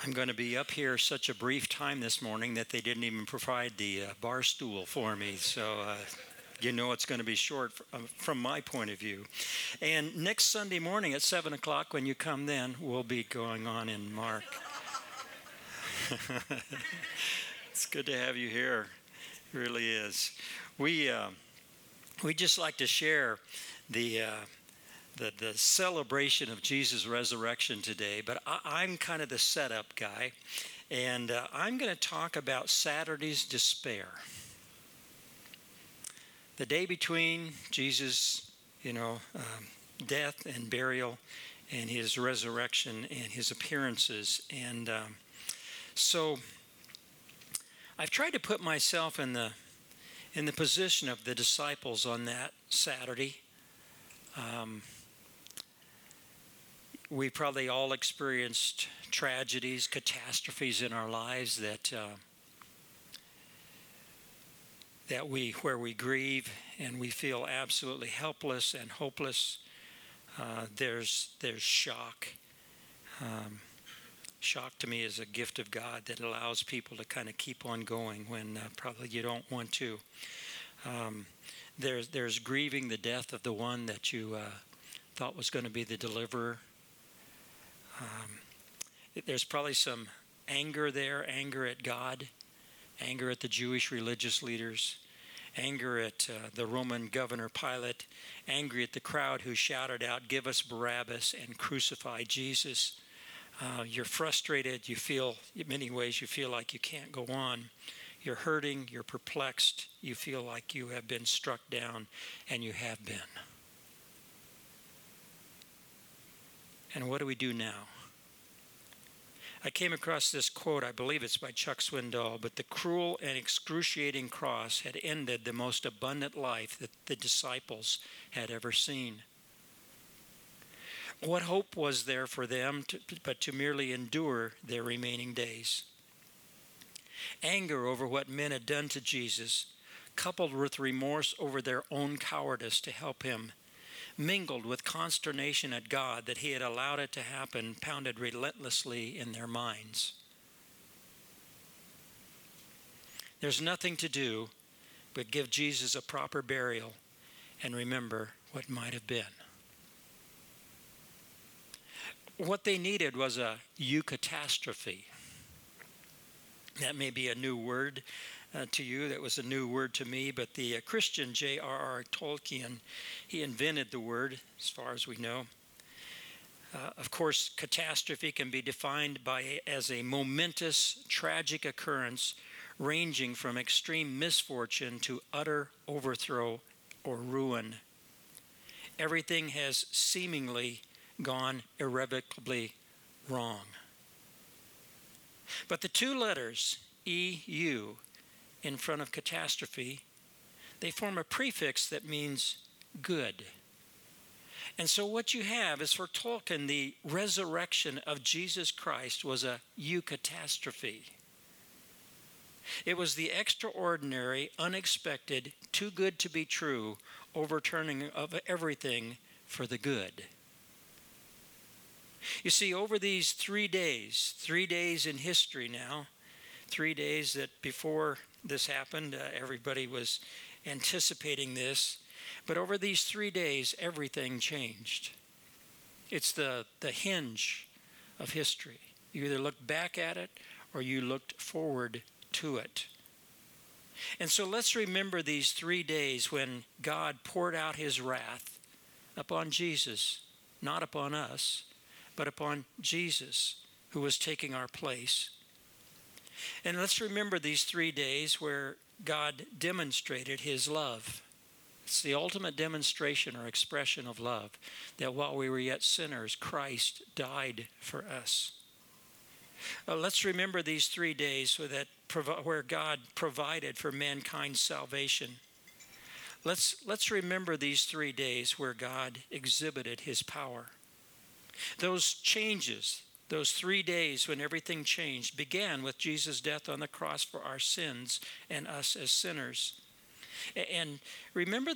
I'm going to be up here such a brief time this morning that they didn't even provide the bar stool for me. So you know it's going to be short from my point of view. And next Sunday morning at 7 o'clock when you come then, we'll be going on in Mark. It's good to have you here. It really is. We just like to share the celebration of Jesus' resurrection today, but I'm kind of the setup guy, and I'm going to talk about Saturday's despair. The day between Jesus, death and burial, and his resurrection and his appearances. And so I've tried to put myself in the position of the disciples on that Saturday. We probably all experienced tragedies, catastrophes in our lives where we grieve and we feel absolutely helpless and hopeless. There's shock. Shock to me is a gift of God that allows people to kind of keep on going when probably you don't want to. There's grieving the death of the one that you thought was going to be the deliverer. There's probably some anger there, anger at God, anger at the Jewish religious leaders, anger at the Roman governor Pilate, angry at the crowd who shouted out, "Give us Barabbas and crucify Jesus." You're frustrated. You feel, in many ways, you feel like you can't go on. You're hurting. You're perplexed. You feel like you have been struck down, and you have been. And what do we do now? I came across this quote, I believe it's by Chuck Swindoll, but the cruel and excruciating cross had ended the most abundant life that the disciples had ever seen. What hope was there for them but to merely endure their remaining days? Anger over what men had done to Jesus, coupled with remorse over their own cowardice to help him, mingled with consternation at God that he had allowed it to happen, pounded relentlessly in their minds. There's nothing to do but give Jesus a proper burial and remember what might have been. What they needed was a eucatastrophe. That may be a new word to you. That was a new word to me. But the Christian J.R.R. Tolkien, he invented the word, as far as we know. Of course, catastrophe can be defined as a momentous, tragic occurrence ranging from extreme misfortune to utter overthrow or ruin. Everything has seemingly gone irrevocably wrong. But the two letters, E-U, in front of catastrophe, they form a prefix that means good. And so what you have is, for Tolkien, the resurrection of Jesus Christ was a eucatastrophe. It was the extraordinary, unexpected, too good to be true overturning of everything for the good. You see, over these 3 days in history now, 3 days that before this happened, everybody was anticipating this. But over these 3 days, everything changed. It's the hinge of history. You either look back at it or you looked forward to it. And so let's remember these 3 days when God poured out his wrath upon Jesus, not upon us, but upon Jesus, who was taking our place. And let's remember these 3 days where God demonstrated his love. It's the ultimate demonstration or expression of love, that while we were yet sinners, Christ died for us. Let's remember these 3 days where God provided for mankind's salvation. Let's remember these 3 days where God exhibited his power. Those changes, those 3 days when everything changed, began with Jesus' death on the cross for our sins and us as sinners. And remember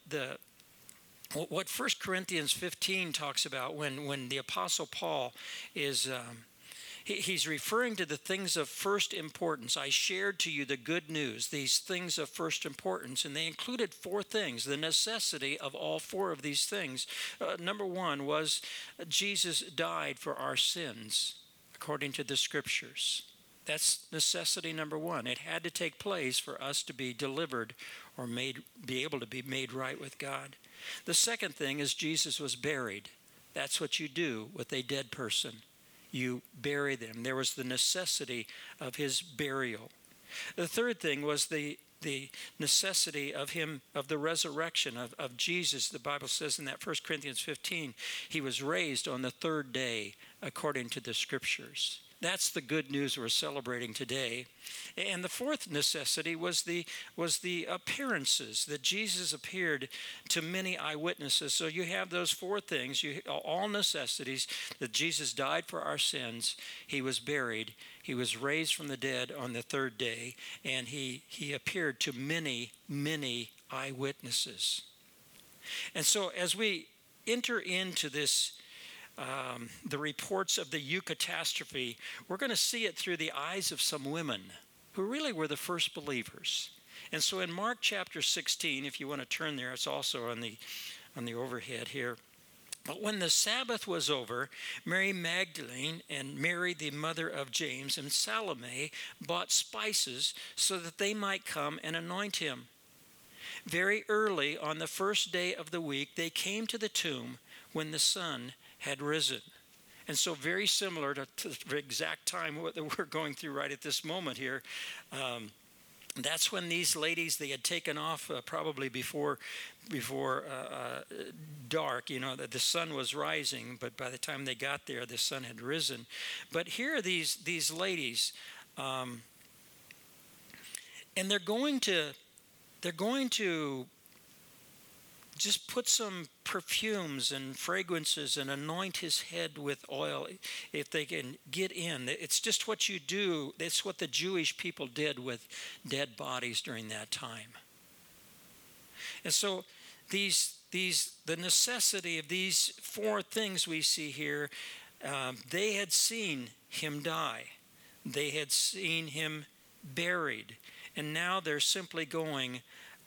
what 1 Corinthians 15 talks about when the Apostle Paul is He's referring to the things of first importance. I shared to you the good news, these things of first importance, and they included four things, the necessity of all four of these things. Number one was Jesus died for our sins, according to the scriptures. That's necessity number one. It had to take place for us to be delivered or be able to be made right with God. The second thing is Jesus was buried. That's what you do with a dead person. You bury them. There was the necessity of his burial. The third thing was the necessity of the resurrection of Jesus. The Bible says in that 1 Corinthians 15, he was raised on the third day according to the scriptures. That's the good news we're celebrating today. And the fourth necessity was the appearances, that Jesus appeared to many eyewitnesses. So you have those four things, all necessities, that Jesus died for our sins, he was buried, he was raised from the dead on the third day, and he appeared to many, many eyewitnesses. And so as we enter into this the reports of the eucatastrophe, we're going to see it through the eyes of some women who really were the first believers. And so in Mark chapter 16, if you want to turn there, it's also on the overhead here. But when the Sabbath was over, Mary Magdalene and Mary, the mother of James, and Salome bought spices so that they might come and anoint him. Very early on the first day of the week, they came to the tomb when the sun had risen. And so very similar to the exact time that we're going through right at this moment here. That's when these ladies, they had taken off probably before dark. You know, that the sun was rising, but by the time they got there, the sun had risen. But here are these ladies, and they're going to just put some perfumes and fragrances and anoint his head with oil if they can get in. It's just what you do. It's what the Jewish people did with dead bodies during that time. And so the necessity of these four things we see here, they had seen him die. They had seen him buried. And now they're simply going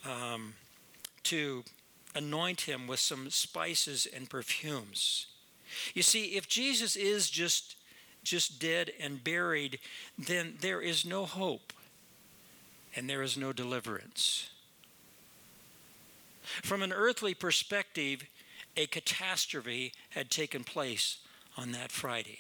to anoint him with some spices and perfumes. You see, if Jesus is just dead and buried, then there is no hope and there is no deliverance. From an earthly perspective, a catastrophe had taken place on that Friday.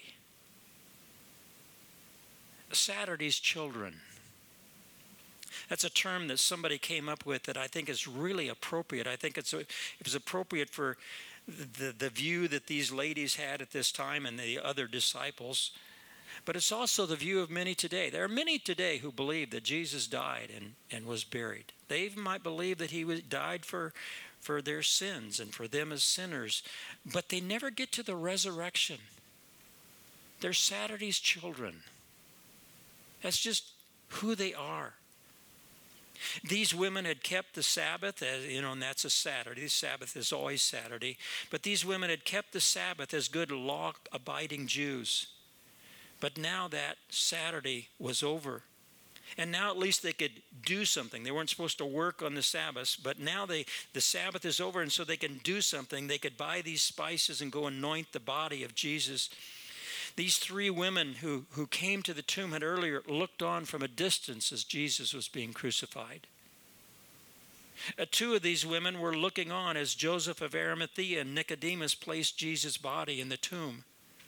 Saturday's children. That's a term that somebody came up with that I think is really appropriate. I think it was appropriate for the view that these ladies had at this time and the other disciples. But it's also the view of many today. There are many today who believe that Jesus died and was buried. They even might believe that he died for their sins and for them as sinners. But they never get to the resurrection. They're Saturday's children. That's just who they are. These women had kept the Sabbath, and that's a Saturday. The Sabbath is always Saturday. But these women had kept the Sabbath as good law-abiding Jews. But now that Saturday was over. And now at least they could do something. They weren't supposed to work on the Sabbath, but now the Sabbath is over, and so they can do something. They could buy these spices and go anoint the body of Jesus. These three women who came to the tomb had earlier looked on from a distance as Jesus was being crucified. Two of these women were looking on as Joseph of Arimathea and Nicodemus placed Jesus' body in the tomb.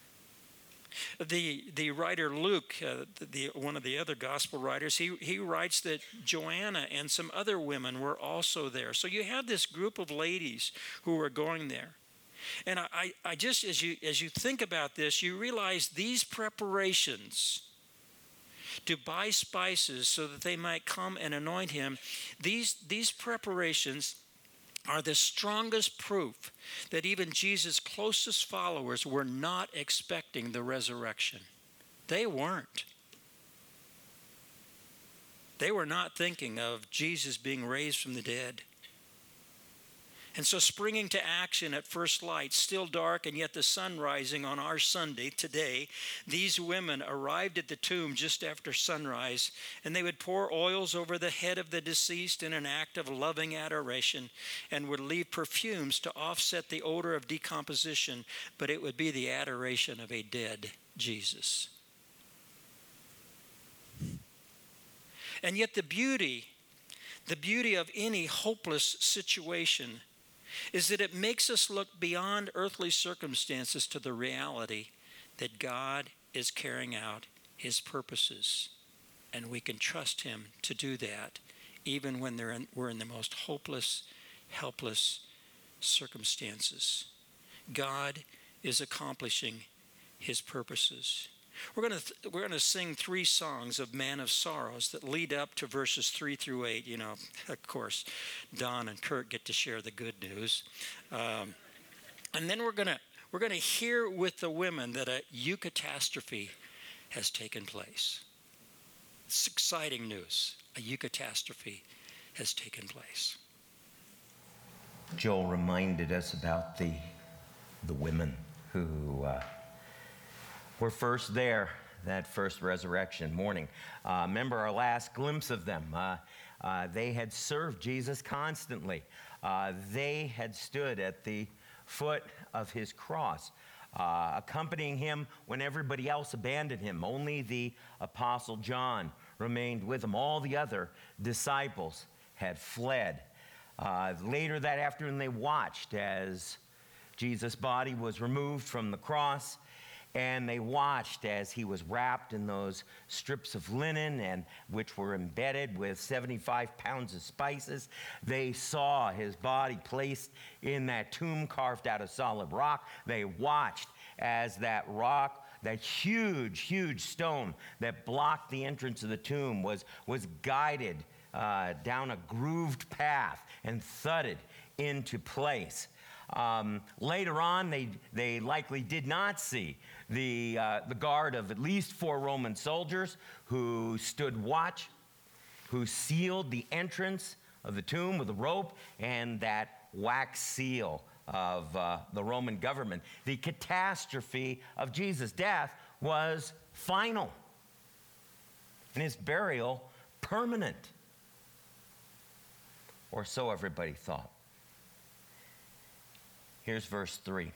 The writer Luke, one of the other gospel writers, he writes that Joanna and some other women were also there. So you have this group of ladies who were going there. And I just, as you think about this, you realize these preparations to buy spices so that they might come and anoint him, these preparations are the strongest proof that even Jesus' closest followers were not expecting the resurrection. They weren't. They were not thinking of Jesus being raised from the dead. And so springing to action at first light, still dark and yet the sun rising on our Sunday today, these women arrived at the tomb just after sunrise, and they would pour oils over the head of the deceased in an act of loving adoration, and would leave perfumes to offset the odor of decomposition, but it would be the adoration of a dead Jesus. And yet the beauty of any hopeless situation is that it makes us look beyond earthly circumstances to the reality that God is carrying out his purposes. And we can trust him to do that even when we're in the most hopeless, helpless circumstances. God is accomplishing his purposes. We're going to sing 3 songs of Man of Sorrows that lead up to verses 3 through 8. You know, of course, Don and Kurt get to share the good news, and then we're going to hear with the women that a eucatastrophe has taken place. It's exciting news. A eucatastrophe has taken place. Joel reminded us about the women who were first there that first resurrection morning. Remember our last glimpse of them. They had served Jesus constantly. They had stood at the foot of his cross, accompanying him when everybody else abandoned him. Only the Apostle John remained with him. All the other disciples had fled. Later that afternoon, they watched as Jesus' body was removed from the cross, and they watched as he was wrapped in those strips of linen, and which were embedded with 75 pounds of spices. They saw his body placed in that tomb carved out of solid rock. They watched as that rock, that huge, huge stone that blocked the entrance of the tomb was guided down a grooved path and thudded into place. Later on, they likely did not see the guard of at least 4 Roman soldiers who stood watch, who sealed the entrance of the tomb with a rope and that wax seal of the Roman government. The catastrophe of Jesus' death was final, and his burial permanent, or so everybody thought. Here's verse 3.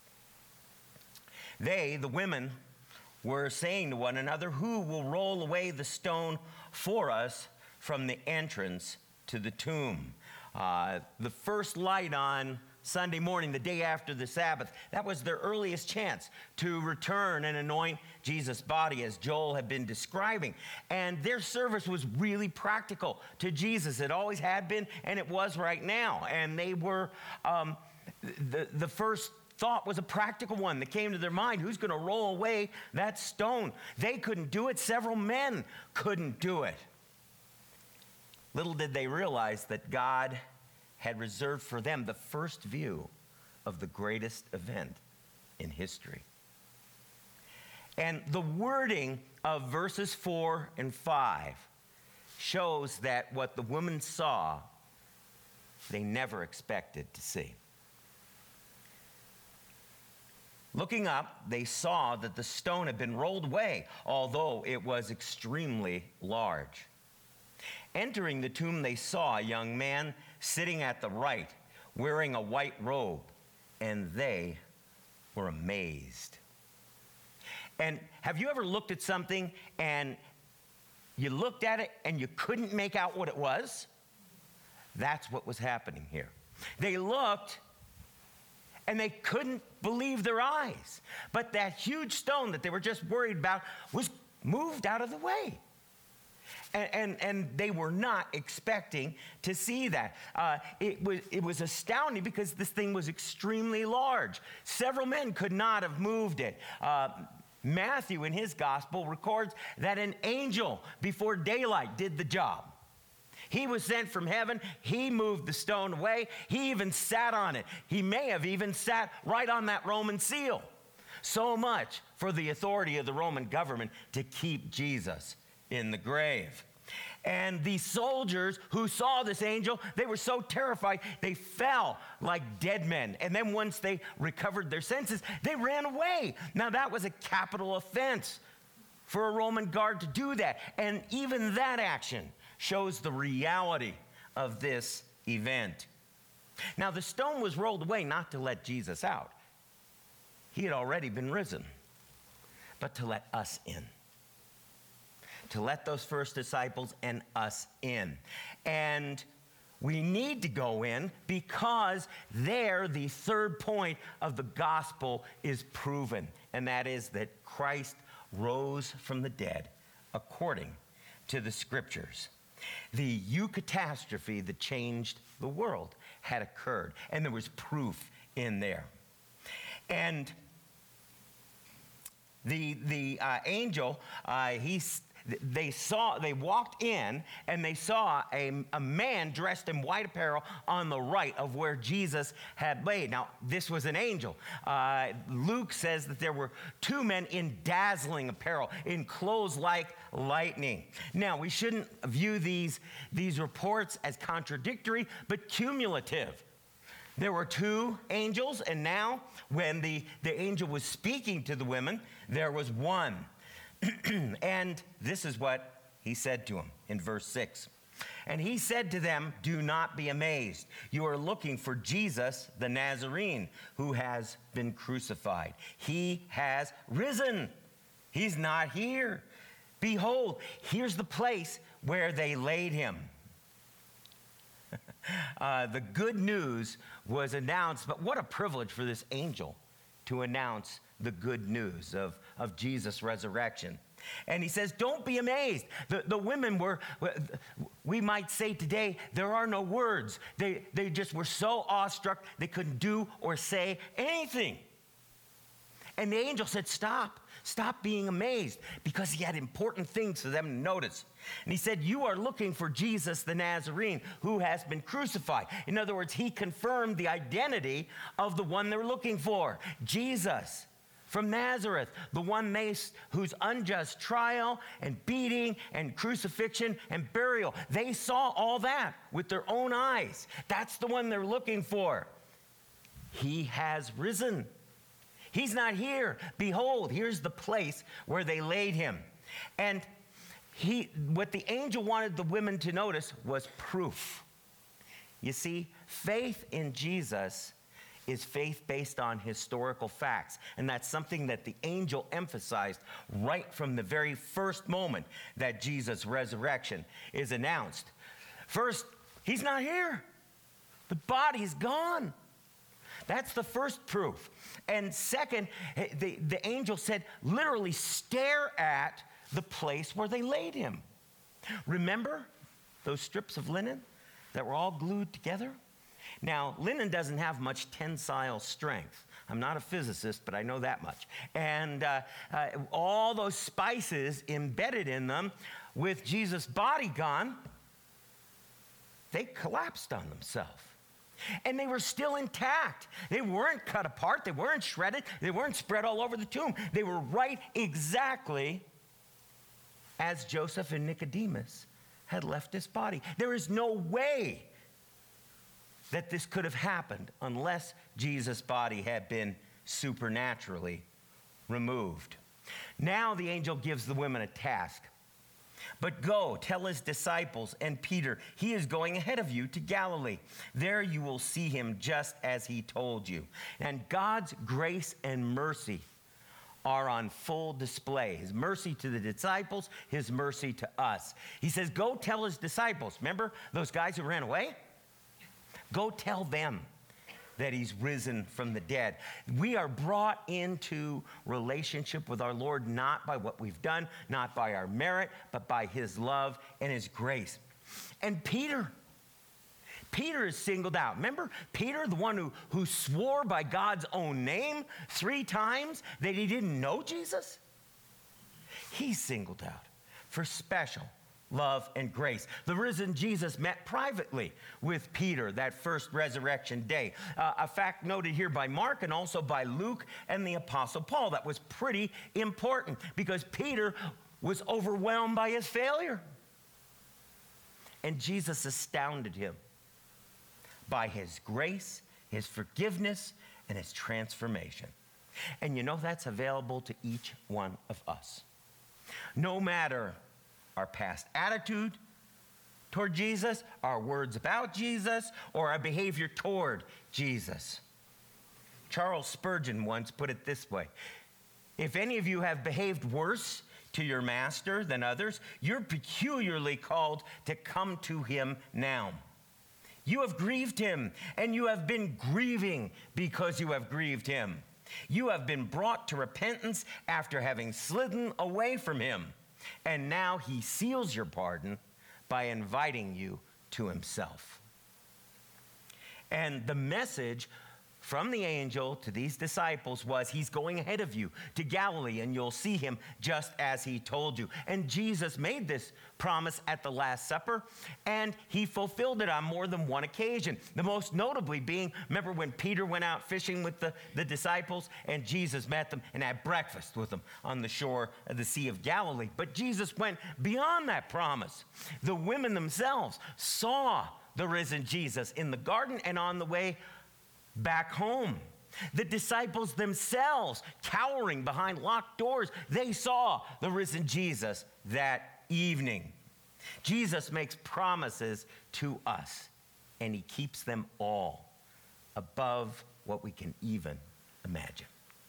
They, the women, were saying to one another, "Who will roll away the stone for us from the entrance to the tomb?" The first light on Sunday morning, the day after the Sabbath, that was their earliest chance to return and anoint Jesus' body, as Joel had been describing. And their service was really practical to Jesus. It always had been, and it was right now. And they were... The first thought was a practical one that came to their mind. Who's going to roll away that stone? They couldn't do it. Several men couldn't do it. Little did they realize that God had reserved for them the first view of the greatest event in history. And the wording of verses 4 and 5 shows that what the women saw, they never expected to see. Looking up, they saw that the stone had been rolled away, although it was extremely large. Entering the tomb, they saw a young man sitting at the right, wearing a white robe, and they were amazed. And have you ever looked at something and you looked at it and you couldn't make out what it was? That's what was happening here. They looked and they couldn't believe their eyes. But that huge stone that they were just worried about was moved out of the way. And they were not expecting to see that. It was astounding because this thing was extremely large. Several men could not have moved it. Matthew, in his gospel, records that an angel before daylight did the job. He was sent from heaven. He moved the stone away. He even sat on it. He may have even sat right on that Roman seal. So much for the authority of the Roman government to keep Jesus in the grave. And the soldiers who saw this angel, they were so terrified, they fell like dead men. And then once they recovered their senses, they ran away. Now that was a capital offense for a Roman guard to do that. And even that action shows the reality of this event. Now the stone was rolled away not to let Jesus out. He had already been risen, but to let us in. To let those first disciples and us in. And we need to go in because there the third point of the gospel is proven, and that is that Christ rose from the dead according to the scriptures. The eucatastrophe that changed the world had occurred, and there was proof in there. And the angel, they walked in and they saw a man dressed in white apparel on the right of where Jesus had laid. Now, this was an angel. Luke says that there were two men in dazzling apparel, in clothes like lightning. Now, we shouldn't view these reports as contradictory, but cumulative. There were two angels, and now when the angel was speaking to the women, there was one. And this is what he said to him in verse 6. And he said to them, "Do not be amazed. You are looking for Jesus, the Nazarene, who has been crucified. He has risen. He's not here. Behold, here's the place where they laid him." The good news was announced, but what a privilege for this angel to announce the good news of Jesus' resurrection. And he says, don't be amazed. The women were, we might say today, there are no words. They just were so awestruck, they couldn't do or say anything. And the angel said, stop being amazed, because he had important things for them to notice. And he said, you are looking for Jesus the Nazarene, who has been crucified. In other words, he confirmed the identity of the one they're looking for, Jesus from Nazareth, the one whose unjust trial and beating and crucifixion and burial, they saw all that with their own eyes. That's the one they're looking for. He has risen. He's not here. Behold, here's the place where they laid him. And what the angel wanted the women to notice was proof. You see, faith in Jesus is faith based on historical facts. And that's something that the angel emphasized right from the very first moment that Jesus' resurrection is announced. First, he's not here. The body's gone. That's the first proof. And second, the angel said, literally stare at the place where they laid him. Remember those strips of linen that were all glued together? Now, linen doesn't have much tensile strength. I'm not a physicist, but I know that much. And all those spices embedded in them, with Jesus' body gone, they collapsed on themselves. And they were still intact. They weren't cut apart. They weren't shredded. They weren't spread all over the tomb. They were right exactly as Joseph and Nicodemus had left his body. There is no way that this could have happened unless Jesus' body had been supernaturally removed. Now the angel gives the women a task. But go, tell his disciples and Peter, he is going ahead of you to Galilee. There you will see him just as he told you. And God's grace and mercy are on full display. His mercy to the disciples, his mercy to us. He says, go tell his disciples. Remember those guys who ran away? Go tell them that he's risen from the dead. We are brought into relationship with our Lord not by what we've done, not by our merit, but by his love and his grace. And Peter is singled out. Remember Peter, the one who swore by God's own name 3 times that he didn't know Jesus? He's singled out for special love and grace. The risen Jesus met privately with Peter that first resurrection day. A fact noted here by Mark and also by Luke and the Apostle Paul that was pretty important because Peter was overwhelmed by his failure. And Jesus astounded him by his grace, his forgiveness, and his transformation. And you know that's available to each one of us. No matter our past attitude toward Jesus, our words about Jesus, or our behavior toward Jesus. Charles Spurgeon once put it this way: if any of you have behaved worse to your master than others, you're peculiarly called to come to him now. You have grieved him, and you have been grieving because you have grieved him. You have been brought to repentance after having slidden away from him, and now he seals your pardon by inviting you to himself. And the message from the angel to these disciples was, he's going ahead of you to Galilee, and you'll see him just as he told you. And Jesus made this promise at the Last Supper, and he fulfilled it on more than one occasion. The most notably being, remember when Peter went out fishing with the disciples, and Jesus met them and had breakfast with them on the shore of the Sea of Galilee. But Jesus went beyond that promise. The women themselves saw the risen Jesus in the garden and on the way back home. The disciples themselves, cowering behind locked doors, they saw the risen Jesus that evening. Jesus makes promises to us, and he keeps them all above what we can even imagine.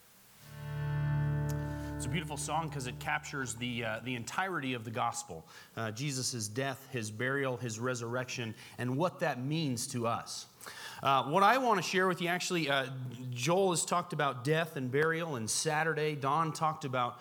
It's a beautiful song because it captures the entirety of the gospel. Jesus' death, his burial, his resurrection, and what that means to us. What I want to share with you, actually, Joel has talked about death and burial, and Saturday, Don talked about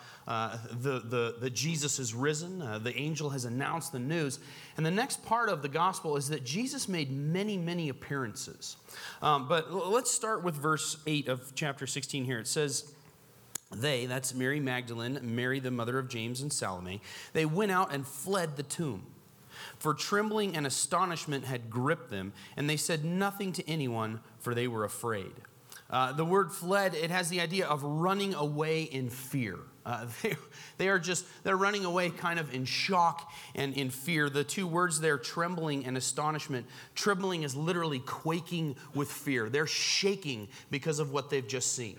the Jesus is risen. The angel has announced the news. And the next part of the gospel is that Jesus made many, many appearances. But let's start with verse 8 of chapter 16 here. It says, they, that's Mary Magdalene, Mary the mother of James and Salome, they went out and fled the tomb. For trembling and astonishment had gripped them, and they said nothing to anyone, for they were afraid. The word fled, it has the idea of running away in fear. They're running away kind of in shock and in fear. The two words there, trembling and astonishment. Trembling is literally quaking with fear. They're shaking because of what they've just seen.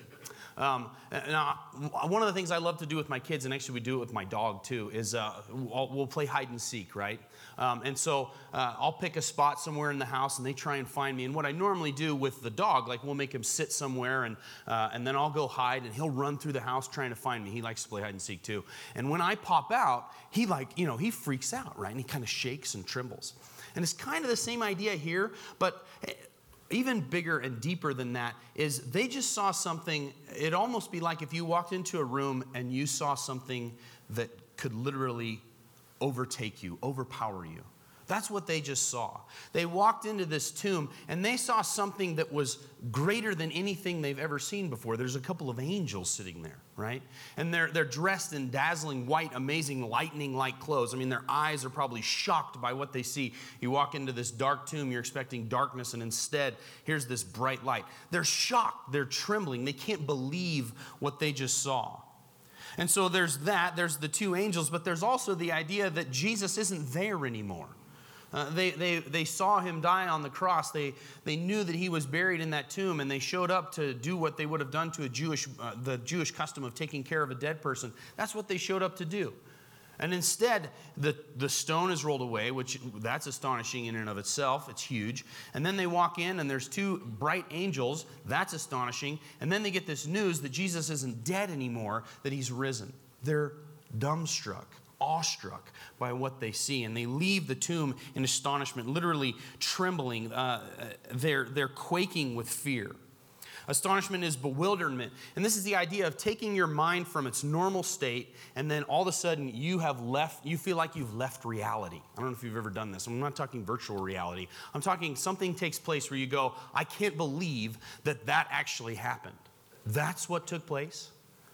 Now, one of the things I love to do with my kids, and actually we do it with my dog too, is we'll play hide and seek, right? And so I'll pick a spot somewhere in the house, and they try and find me. And what I normally do with the dog, like we'll make him sit somewhere, and then I'll go hide, and he'll run through the house trying to find me. He likes to play hide and seek too. And when I pop out, he freaks out, right? And he kind of shakes and trembles. And it's kind of the same idea here, but even bigger and deeper than that is they just saw something. It'd almost be like if you walked into a room and you saw something that could literally overtake you, overpower you. That's what they just saw. They walked into this tomb and they saw something that was greater than anything they've ever seen before. There's a couple of angels sitting there, right? And they're dressed in dazzling white, amazing lightning-like clothes. I mean, their eyes are probably shocked by what they see. You walk into this dark tomb, you're expecting darkness, and instead, here's this bright light. They're shocked, they're trembling, they can't believe what they just saw. And so there's the two angels, but there's also the idea that Jesus isn't there anymore. They saw him die on the cross. They knew that he was buried in that tomb, and they showed up to do what they would have done to the Jewish custom of taking care of a dead person. That's what they showed up to do. And instead, the stone is rolled away, which that's astonishing in and of itself. It's huge. And then they walk in, and there's two bright angels. That's astonishing. And then they get this news that Jesus isn't dead anymore, that he's risen. They're dumbstruck, awestruck by what they see, and they leave the tomb in astonishment, literally trembling. They're quaking with fear. Astonishment is bewilderment, and this is the idea of taking your mind from its normal state, and then all of a sudden you feel like you've left reality. I don't know if you've ever done this. I'm not talking virtual reality. I'm talking something takes place where you go, I can't believe that actually happened. That's what took place?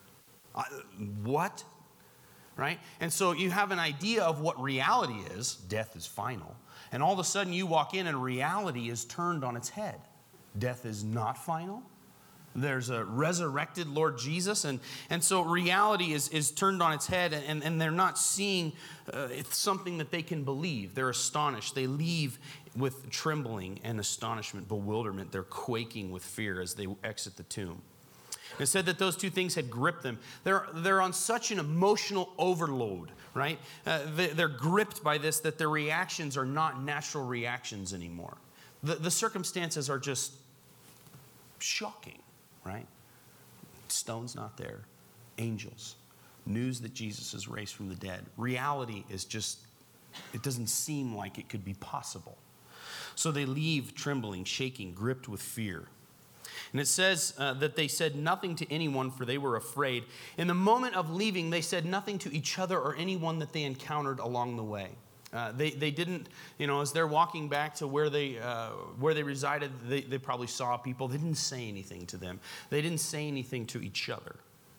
What? Right? And so you have an idea of what reality is. Death is final. And all of a sudden you walk in and reality is turned on its head. Death is not final. There's a resurrected Lord Jesus. And so reality is turned on its head, and they're not seeing it's something that they can believe. They're astonished. They leave with trembling and astonishment, bewilderment. They're quaking with fear as they exit the tomb. It said that those two things had gripped them. They're on such an emotional overload, right? They're gripped by this that their reactions are not natural reactions anymore. The circumstances are just shocking, right? Stone's not there. Angels. News that Jesus is raised from the dead. Reality is just, it doesn't seem like it could be possible. So they leave trembling, shaking, gripped with fear. And it says that they said nothing to anyone, for they were afraid. In the moment of leaving, they said nothing to each other or anyone that they encountered along the way. They didn't, as they're walking back to where they resided, they probably saw people. They didn't say anything to them. They didn't say anything to each other.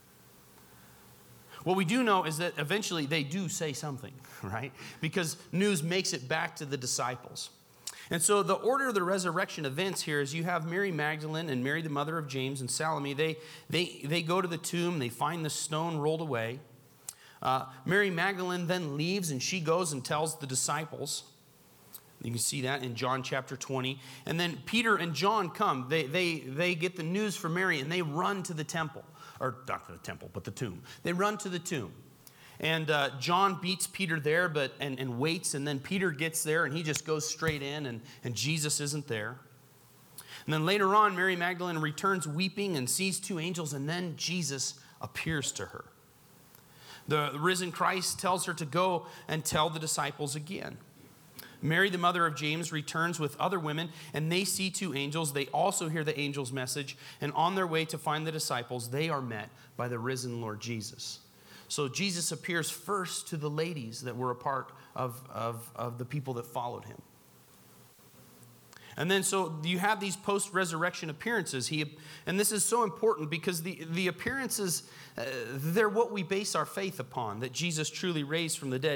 What we do know is that eventually they do say something, right? Because news makes it back to the disciples. And so the order of the resurrection events here is you have Mary Magdalene and Mary, the mother of James, and Salome. They go to the tomb. They find the stone rolled away. Mary Magdalene then leaves, and she goes and tells the disciples. You can see that in John chapter 20. And then Peter and John come. They get the news from Mary, and they run to the temple. Or not to the temple, but the tomb. They run to the tomb. And John beats Peter there and waits. And then Peter gets there, and he just goes straight in, and Jesus isn't there. And then later on, Mary Magdalene returns weeping and sees two angels, and then Jesus appears to her. The risen Christ tells her to go and tell the disciples again. Mary, the mother of James, returns with other women, and they see two angels. They also hear the angel's message, and on their way to find the disciples, they are met by the risen Lord Jesus. So Jesus appears first to the ladies that were a part of the people that followed him. And then so you have these post-resurrection appearances. And this is so important because the appearances, they're what we base our faith upon, that Jesus truly raised from the dead.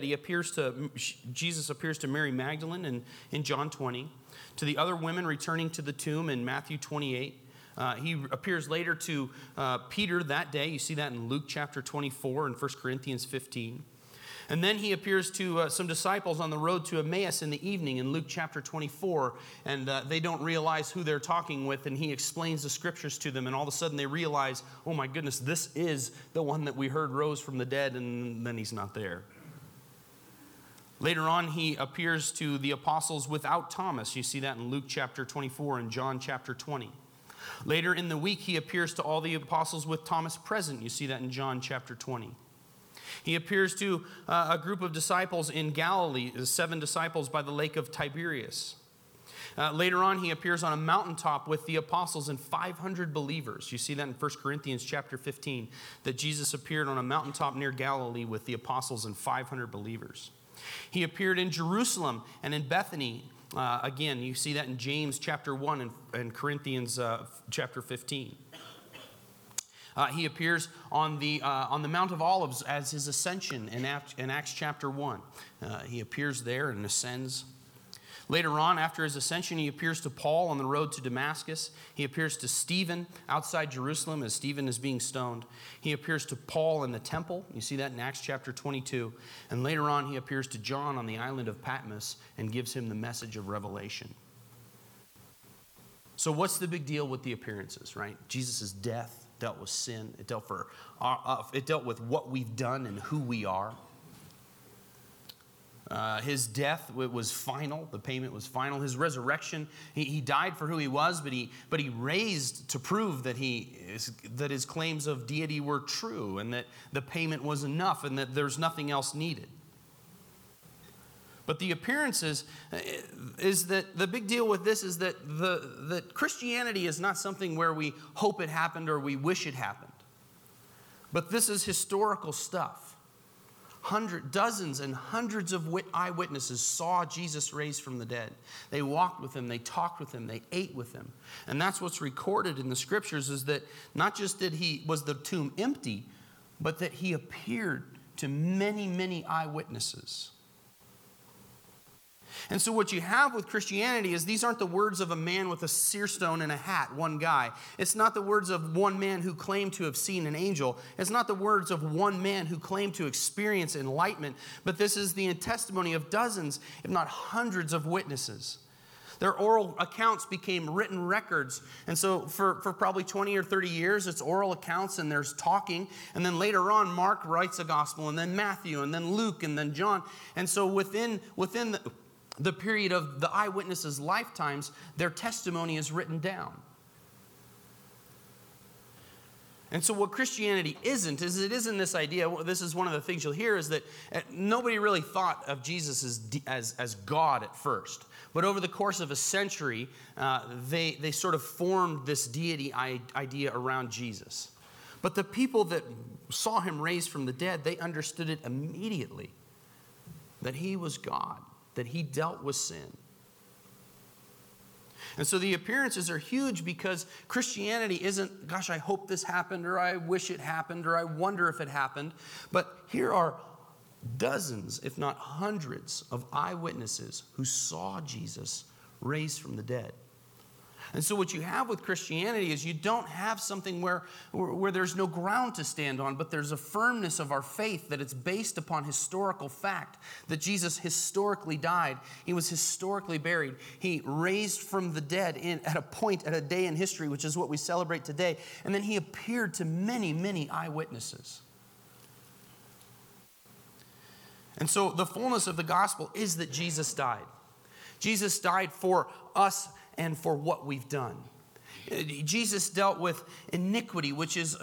Jesus appears to Mary Magdalene in John 20, to the other women returning to the tomb in Matthew 28. He appears later to Peter that day. You see that in Luke chapter 24 and 1 Corinthians 15. And then he appears to some disciples on the road to Emmaus in the evening in Luke chapter 24. And they don't realize who they're talking with. And he explains the scriptures to them. And all of a sudden they realize, oh my goodness, this is the one that we heard rose from the dead. And then he's not there. Later on, he appears to the apostles without Thomas. You see that in Luke chapter 24 and John chapter 20. Later in the week, he appears to all the apostles with Thomas present. You see that in John chapter 20. He appears to a group of disciples in Galilee, 7 disciples by the lake of Tiberias. Later on, he appears on a mountaintop with the apostles and 500 believers. You see that in 1 Corinthians chapter 15, that Jesus appeared on a mountaintop near Galilee with the apostles and 500 believers. He appeared in Jerusalem and in Bethany. Again, you see that in James chapter 1 and Corinthians chapter 15. He appears on the Mount of Olives as his ascension in Acts chapter 1. He appears there and ascends. Later on, after his ascension, he appears to Paul on the road to Damascus. He appears to Stephen outside Jerusalem as Stephen is being stoned. He appears to Paul in the temple. You see that in Acts chapter 22. And later on, he appears to John on the island of Patmos and gives him the message of Revelation. So what's the big deal with the appearances, right? Jesus' death dealt with sin. It dealt with what we've done and who we are. His death was final. The payment was final. His resurrection, he died for who he was, but he raised to prove that his claims of deity were true and that the payment was enough and that there's nothing else needed. But the appearances is that the big deal with this is that that Christianity is not something where we hope it happened or we wish it happened. But this is historical stuff. Dozens and hundreds of eyewitnesses saw Jesus raised from the dead. They walked with him, they talked with him, they ate with him. And that's what's recorded in the scriptures, is that not just was the tomb empty, but that he appeared to many, many eyewitnesses. And so what you have with Christianity is these aren't the words of a man with a seer stone and a hat, one guy. It's not the words of one man who claimed to have seen an angel. It's not the words of one man who claimed to experience enlightenment. But this is the testimony of dozens, if not hundreds of witnesses. Their oral accounts became written records. And so for probably 20 or 30 years, it's oral accounts and there's talking. And then later on, Mark writes a gospel, and then Matthew, and then Luke, and then John. And so within the period of the eyewitnesses' lifetimes, their testimony is written down. And so what Christianity isn't, is it isn't this idea, this is one of the things you'll hear, is that nobody really thought of Jesus as God at first. But over the course of a century, they sort of formed this deity idea around Jesus. But the people that saw him raised from the dead, they understood it immediately, that he was God, that he dealt with sin. And so the appearances are huge because Christianity isn't, gosh, I hope this happened, or I wish it happened, or I wonder if it happened. But here are dozens, if not hundreds, of eyewitnesses who saw Jesus raised from the dead. And so what you have with Christianity is you don't have something where there's no ground to stand on, but there's a firmness of our faith that it's based upon historical fact, that Jesus historically died. He was historically buried. He raised from the dead at a day in history, which is what we celebrate today. And then he appeared to many, many eyewitnesses. And so the fullness of the gospel is that Jesus died. Jesus died for us and for what we've done. Jesus dealt with iniquity, which is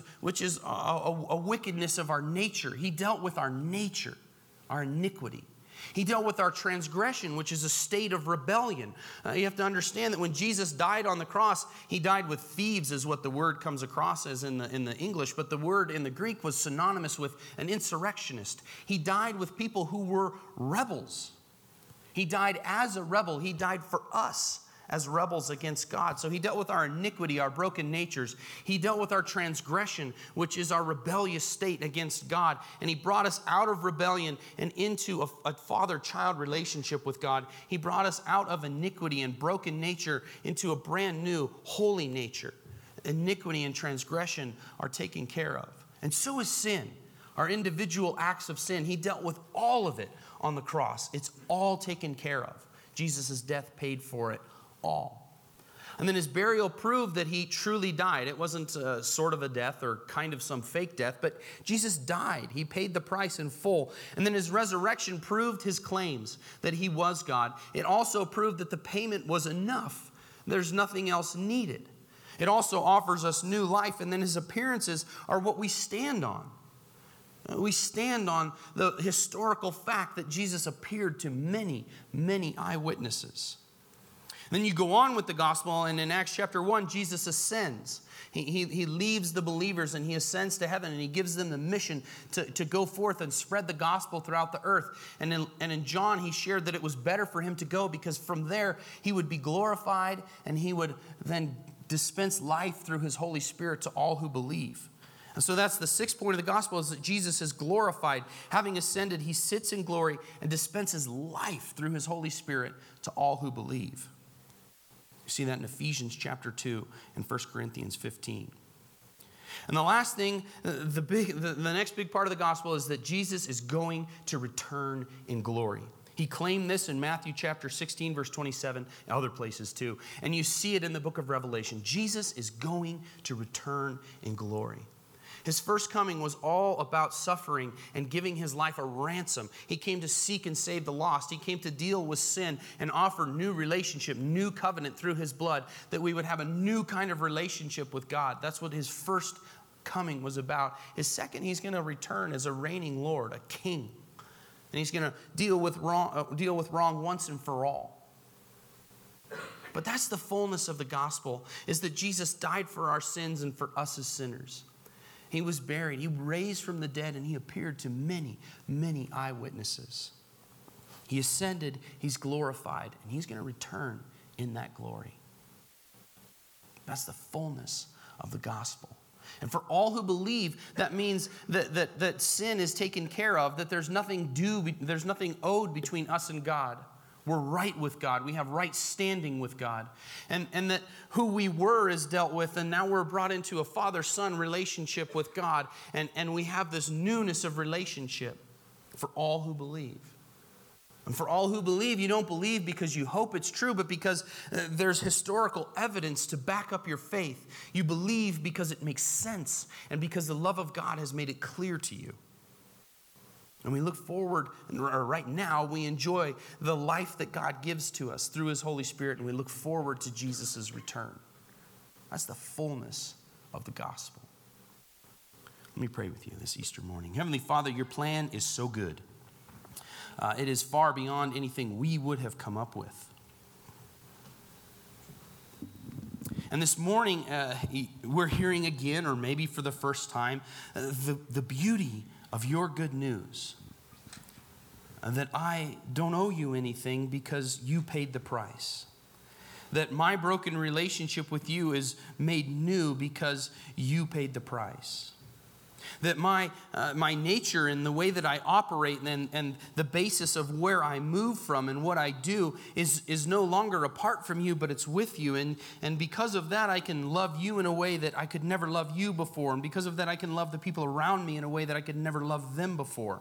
a wickedness of our nature. He dealt with our nature, our iniquity. He dealt with our transgression, which is a state of rebellion. You have to understand that when Jesus died on the cross, he died with thieves, is what the word comes across as in the English, but the word in the Greek was synonymous with an insurrectionist. He died with people who were rebels. He died as a rebel. He died for us as rebels against God. So he dealt with our iniquity, our broken natures. He dealt with our transgression, which is our rebellious state against God. And he brought us out of rebellion and into a father-child relationship with God. He brought us out of iniquity and broken nature into a brand new holy nature. Iniquity and transgression are taken care of. And so is sin. Our individual acts of sin. He dealt with all of it on the cross. It's all taken care of. Jesus' death paid for it all. And then his burial proved that he truly died. It wasn't sort of a death or kind of some fake death, but Jesus died. He paid the price in full. And then his resurrection proved his claims that he was God. It also proved that the payment was enough. There's nothing else needed. It also offers us new life, and then his appearances are what we stand on. We stand on the historical fact that Jesus appeared to many, many eyewitnesses. Then you go on with the gospel, and in Acts chapter 1, Jesus ascends. He leaves the believers and he ascends to heaven, and he gives them the mission to go forth and spread the gospel throughout the earth. And in John, he shared that it was better for him to go because from there he would be glorified, and he would then dispense life through his Holy Spirit to all who believe. And so that's the sixth point of the gospel, is that Jesus is glorified. Having ascended, he sits in glory and dispenses life through his Holy Spirit to all who believe. You see that in Ephesians chapter 2 and 1 Corinthians 15. And the last thing, the next big part of the gospel is that Jesus is going to return in glory. He claimed this in Matthew chapter 16, verse 27, and other places too. And you see it in the book of Revelation. Jesus is going to return in glory. His first coming was all about suffering and giving his life a ransom. He came to seek and save the lost. He came to deal with sin and offer new relationship, new covenant through his blood, that we would have a new kind of relationship with God. That's what his first coming was about. His second, he's going to return as a reigning Lord, a king. And he's going to deal with wrong once and for all. But that's the fullness of the gospel, is that Jesus died for our sins and for us as sinners. He was buried. He raised from the dead, and he appeared to many, many eyewitnesses. He ascended. He's glorified, and he's going to return in that glory. That's the fullness of the gospel. And for all who believe, that means that sin is taken care of, that there's nothing owed between us and God. We're right with God. We have right standing with God. And that who we were is dealt with, and now we're brought into a father-son relationship with God. And we have this newness of relationship for all who believe. And for all who believe, you don't believe because you hope it's true, but because there's historical evidence to back up your faith. You believe because it makes sense and because the love of God has made it clear to you. And we look forward, or right now, we enjoy the life that God gives to us through His Holy Spirit, and we look forward to Jesus' return. That's the fullness of the gospel. Let me pray with you this Easter morning. Heavenly Father, your plan is so good. It is far beyond anything we would have come up with. And this morning, we're hearing again, or maybe for the first time, the beauty of your good news. That I don't owe you anything because you paid the price. That my broken relationship with you is made new because you paid the price. That my nature and the way that I operate and the basis of where I move from and what I do is no longer apart from you, but it's with you. And because of that, I can love you in a way that I could never love you before. And because of that, I can love the people around me in a way that I could never love them before.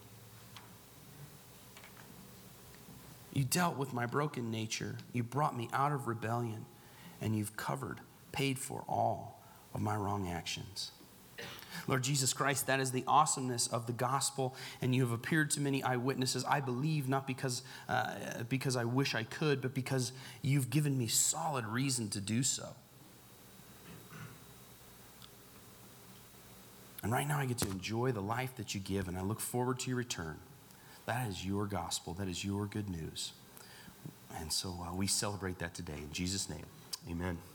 You dealt with my broken nature. You brought me out of rebellion. And you've paid for all of my wrong actions. Lord Jesus Christ, that is the awesomeness of the gospel, and you have appeared to many eyewitnesses. I believe not because I wish I could, but because you've given me solid reason to do so. And right now I get to enjoy the life that you give, and I look forward to your return. That is your gospel. That is your good news. And so we celebrate that today. In Jesus' name, amen.